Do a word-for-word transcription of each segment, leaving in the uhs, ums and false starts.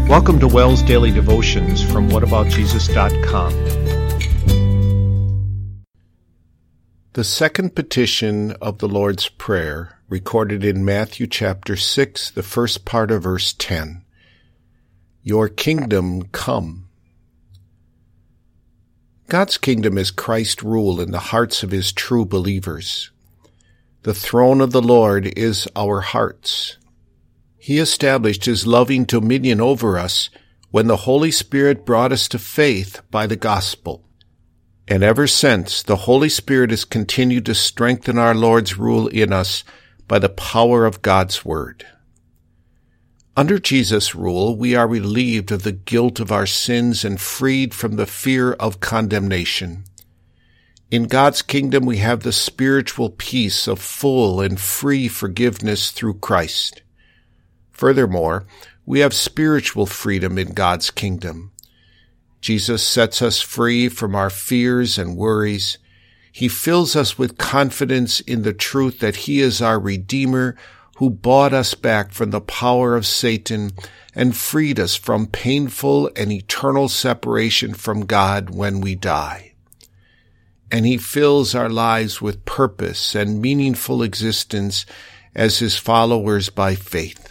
Welcome to Wells Daily Devotions from what about jesus dot com. The second petition of the Lord's Prayer, recorded in Matthew chapter six, the first part of verse ten. Your kingdom come. God's kingdom is Christ's rule in the hearts of his true believers. The throne of the Lord is our hearts. He established his loving dominion over us when the Holy Spirit brought us to faith by the gospel. And ever since, the Holy Spirit has continued to strengthen our Lord's rule in us by the power of God's Word. Under Jesus' rule, we are relieved of the guilt of our sins and freed from the fear of condemnation. In God's kingdom, we have the spiritual peace of full and free forgiveness through Christ. Furthermore, we have spiritual freedom in God's kingdom. Jesus sets us free from our fears and worries. He fills us with confidence in the truth that he is our Redeemer who bought us back from the power of Satan and freed us from painful and eternal separation from God when we die. And he fills our lives with purpose and meaningful existence as his followers by faith.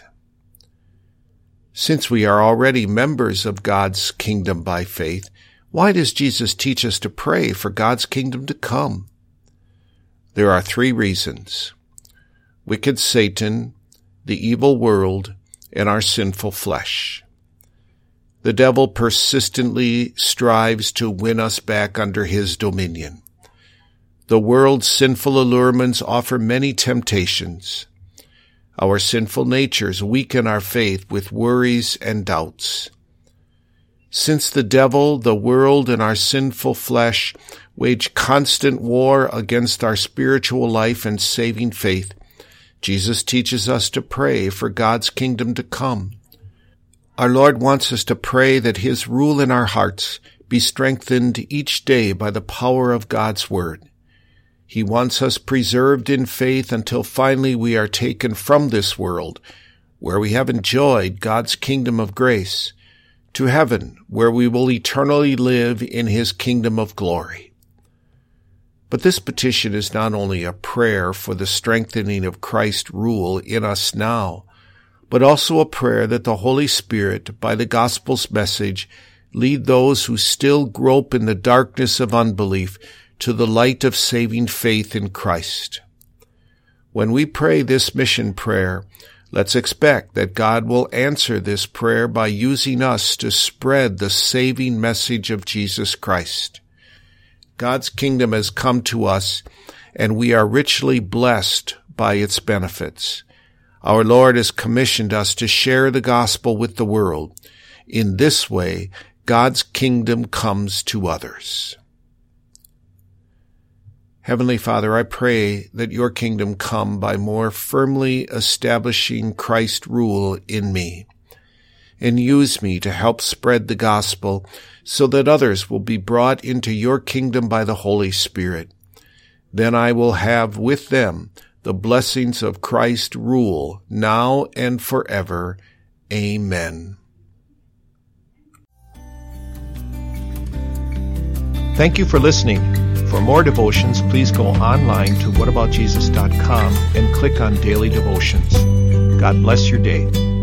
Since we are already members of God's kingdom by faith, why does Jesus teach us to pray for God's kingdom to come? There are three reasons: wicked Satan, the evil world, and our sinful flesh. The devil persistently strives to win us back under his dominion. The world's sinful allurements offer many temptations. Our sinful natures weaken our faith with worries and doubts. Since the devil, the world, and our sinful flesh wage constant war against our spiritual life and saving faith, Jesus teaches us to pray for God's kingdom to come. Our Lord wants us to pray that his rule in our hearts be strengthened each day by the power of God's Word. He wants us preserved in faith until finally we are taken from this world, where we have enjoyed God's kingdom of grace, to heaven, where we will eternally live in his kingdom of glory. But this petition is not only a prayer for the strengthening of Christ's rule in us now, but also a prayer that the Holy Spirit, by the gospel's message, lead those who still grope in the darkness of unbelief to the light of saving faith in Christ. When we pray this mission prayer, let's expect that God will answer this prayer by using us to spread the saving message of Jesus Christ. God's kingdom has come to us, and we are richly blessed by its benefits. Our Lord has commissioned us to share the gospel with the world. In this way, God's kingdom comes to others. Heavenly Father, I pray that your kingdom come by more firmly establishing Christ's rule in me, and use me to help spread the gospel so that others will be brought into your kingdom by the Holy Spirit. Then I will have with them the blessings of Christ's rule now and forever. Amen. Thank you for listening. For more devotions, please go online to what about jesus dot com and click on Daily Devotions. God bless your day.